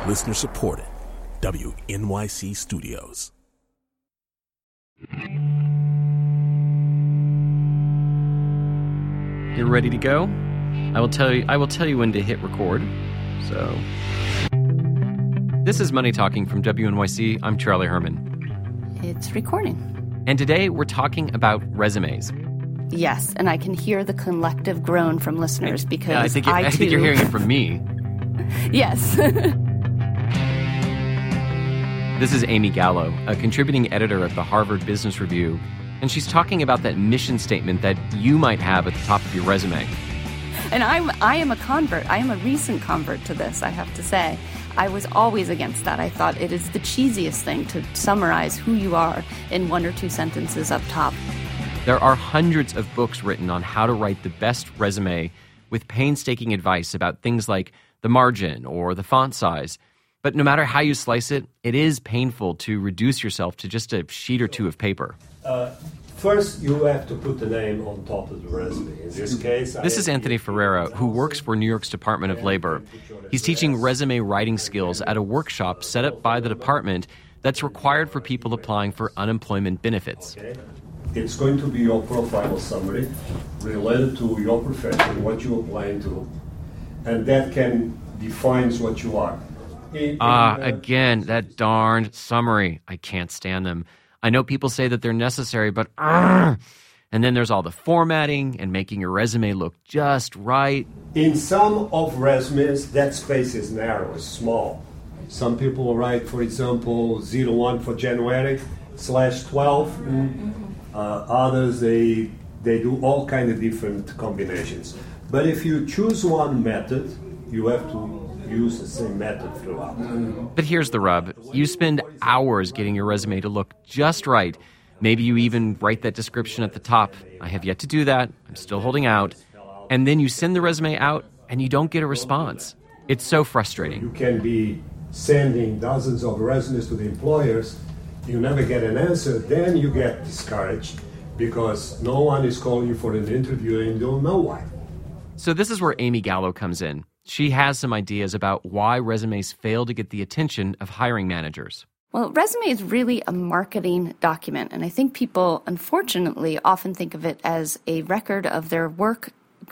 Listener supported. WNYC Studios. You're ready to go? I will tell you when to hit record. So, this is Money Talking from WNYC. I'm Charlie Herman. It's recording. And today we're talking about resumes. Yes, and I can hear the collective groan from listeners because I think you're hearing it from me. Yes. This is Amy Gallo, a contributing editor at the Harvard Business Review, and she's talking about that mission statement that you might have at the top of your resume. And I am a convert. I am a recent convert to this, I have to say. I was always against that. I thought it is the cheesiest thing to summarize who you are in one or two sentences up top. There are hundreds of books written on how to write the best resume with painstaking advice about things like the margin or the font size. But no matter how you slice it, it is painful to reduce yourself to just a sheet or two of paper. First, you have to put the name on top of the resume. In this case, this is Anthony Ferreira, who works for New York's Department of Labor. He's teaching resume writing skills at a workshop set up by the department that's required for people applying for unemployment benefits. Okay. It's going to be your profile summary related to your profession, what you're applying to, and that can define what you are. Again, that darned summary. I can't stand them. I know people say that they're necessary, but and then there's all the formatting and making your resume look just right. In some of resumes, that space is narrow, it's small. Some people write, for example, 01 for January /12. Others, they do all kind of different combinations. But if you choose one method, you have to use the same method throughout. But here's the rub. You spend hours getting your resume to look just right. Maybe you even write that description at the top. I have yet to do that. I'm still holding out. And then you send the resume out and you don't get a response. It's so frustrating. You can be sending dozens of resumes to the employers. You never get an answer. Then you get discouraged because no one is calling you for an interview and you don't know why. So this is where Amy Gallo comes in. She has some ideas about why resumes fail to get the attention of hiring managers. Well, resume is really a marketing document, and I think people, unfortunately, often think of it as a record of their work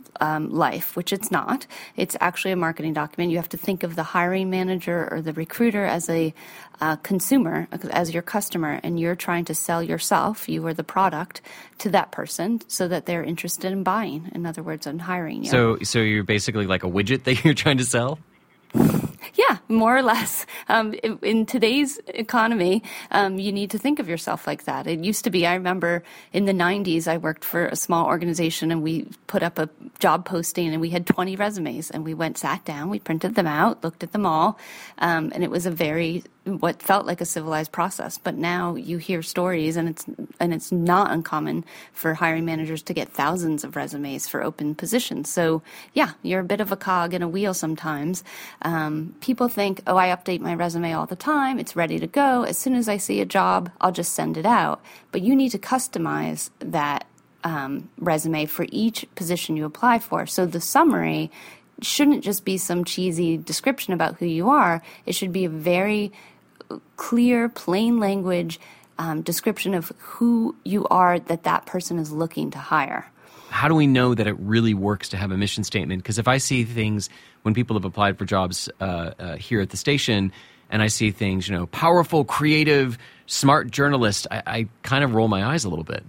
life, which it's not. It's actually a marketing document. You have to think of the hiring manager or the recruiter as a consumer, as your customer, and you're trying to sell yourself, you are the product, to that person so that they're interested in buying, in other words, in hiring you. So you're basically like a widget that you're trying to sell? Yeah, more or less. In today's economy, you need to think of yourself like that. It used to be, I remember in the 90s, I worked for a small organization and we put up a job posting and we had 20 resumes and we sat down, we printed them out, looked at them all, and it was what felt like a civilized process. But now you hear stories and it's not uncommon for hiring managers to get thousands of resumes for open positions. So yeah, you're a bit of a cog in a wheel sometimes. People think, I update my resume all the time. It's ready to go. As soon as I see a job, I'll just send it out. But you need to customize that resume for each position you apply for. So the summary shouldn't just be some cheesy description about who you are. It should be a very clear, plain language description of who you are that person is looking to hire. How do we know that it really works to have a mission statement? Because if I see things when people have applied for jobs here at the station, and I see things, powerful, creative, smart journalist, I kind of roll my eyes a little bit.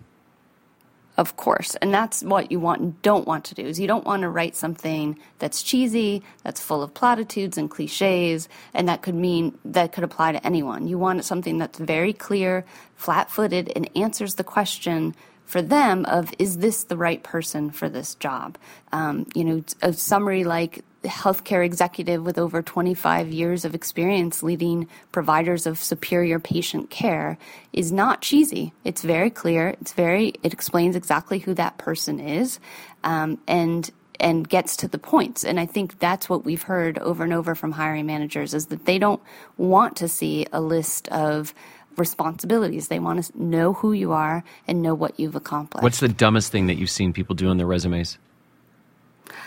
Of course. And that's what you want and don't want to do, is you don't want to write something that's cheesy, that's full of platitudes and cliches, and that could apply to anyone. You want something that's very clear, flat-footed, and answers the question for them of, is this the right person for this job? A summary like healthcare executive with over 25 years of experience leading providers of superior patient care is not cheesy. It's very clear. It explains exactly who that person is, and gets to the points. And I think that's what we've heard over and over from hiring managers, is that they don't want to see a list of responsibilities. They want to know who you are and know what you've accomplished. What's the dumbest thing that you've seen people do on their resumes?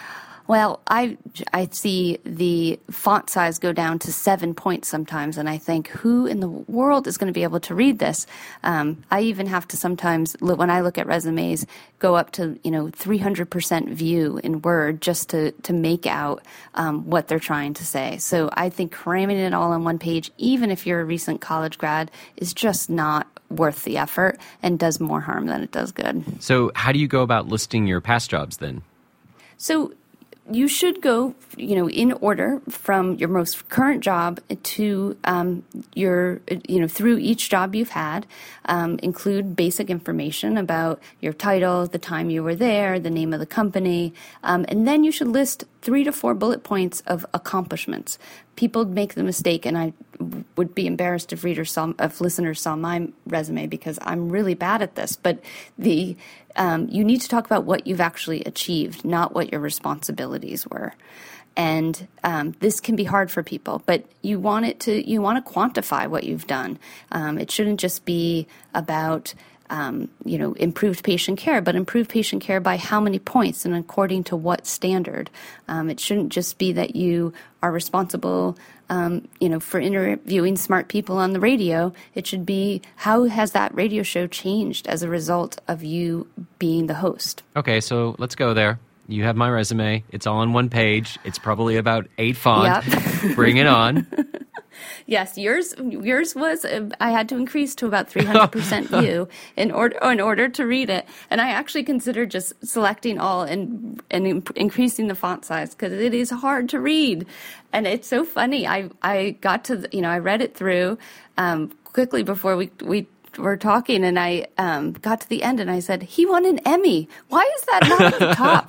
Well, I see the font size go down to 7 points sometimes, and I think, who in the world is going to be able to read this? I even have to sometimes, when I look at resumes, go up to 300% view in Word just to make out what they're trying to say. So I think cramming it all on one page, even if you're a recent college grad, is just not worth the effort and does more harm than it does good. So how do you go about listing your past jobs then? So you should go, in order from your most current job to your, through each job you've had. Include basic information about your title, the time you were there, the name of the company, and then you should list 3 to 4 bullet points of accomplishments. People make the mistake, and I would be embarrassed if listeners saw my resume because I'm really bad at this. But you need to talk about what you've actually achieved, not what your responsibilities were. And this can be hard for people, but you want to quantify what you've done. It shouldn't just be about improved patient care, but improved patient care by how many points and according to what standard. It shouldn't just be that you are responsible, for interviewing smart people on the radio. It should be, how has that radio show changed as a result of you being the host? Okay, so let's go there. You have my resume. It's all on one page. It's probably about 8 font. Yep. Bring it on. Yes, yours was, I had to increase to about 300% view in order to read it. And I actually considered just selecting all and increasing the font size because it is hard to read. And it's so funny. I got to, I read it through quickly before we were talking, and I got to the end and I said, he won an Emmy. Why is that not at the top?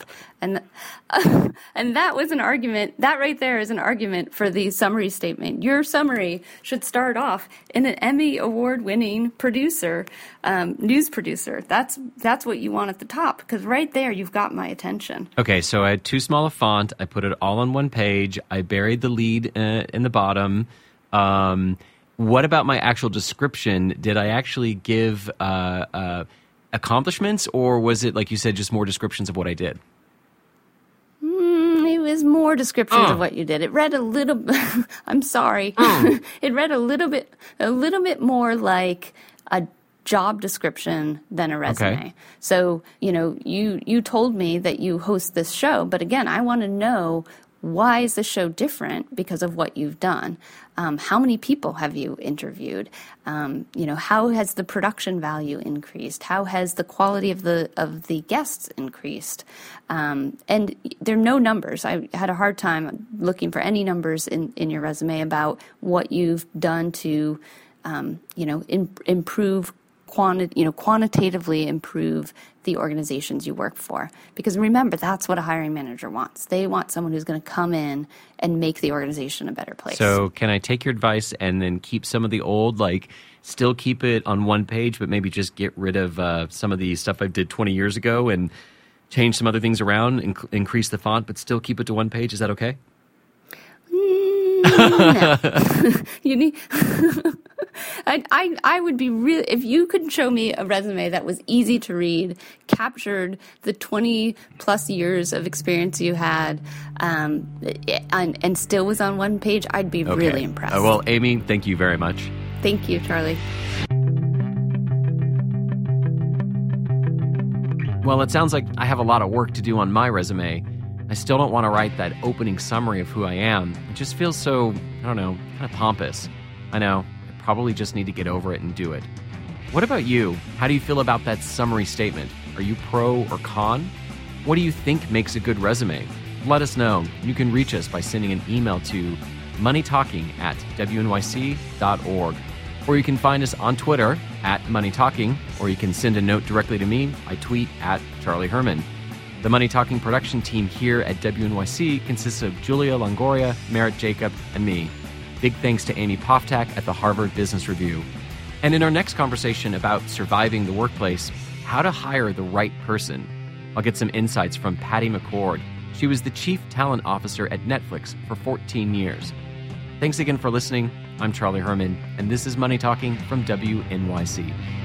And that was an argument. That right there is an argument for the summary statement. Your summary should start off in an Emmy award-winning producer, news producer. That's what you want at the top, because right there you've got my attention. Okay, so I had too small a font. I put it all on one page. I buried the lead in the bottom. What about my actual description? Did I actually give accomplishments, or was it, like you said, just more descriptions of what I did? It was more descriptions of what you did. It read a little. I'm sorry. It read a little bit more like a job description than a resume. Okay. So you told me that you host this show, but again, I want to know, why is the show different because of what you've done? How many people have you interviewed? How has the production value increased? How has the quality of the guests increased? And there are no numbers. I had a hard time looking for any numbers in your resume about what you've done to, improve quantitatively improve the organizations you work for. Because remember, that's what a hiring manager wants. They want someone who's going to come in and make the organization a better place. So can I take your advice and then keep some of the old, still keep it on one page, but maybe just get rid of some of the stuff I did 20 years ago and change some other things around, increase the font, but still keep it to one page? Is that okay? No. You need... I would be really, if you could show me a resume that was easy to read, captured the 20 plus years of experience you had, and still was on one page, I'd be really impressed. Well, Amy, thank you very much. Thank you, Charlie. Well, it sounds like I have a lot of work to do on my resume. I still don't want to write that opening summary of who I am. It just feels so, kind of pompous. I know. Probably just need to get over it and do it. What about you? How do you feel about that summary statement? Are you pro or con? What do you think makes a good resume? Let us know. You can reach us by sending an email to moneytalking@wnyc.org. Or you can find us on Twitter @moneytalking, or you can send a note directly to me. I tweet @CharlieHerman. The Money Talking production team here at WNYC consists of Julia Longoria, Merritt Jacob, and me. Big thanks to Amy Poftak at the Harvard Business Review. And in our next conversation about surviving the workplace, how to hire the right person, I'll get some insights from Patty McCord. She was the Chief Talent Officer at Netflix for 14 years. Thanks again for listening. I'm Charlie Herman, and this is Money Talking from WNYC.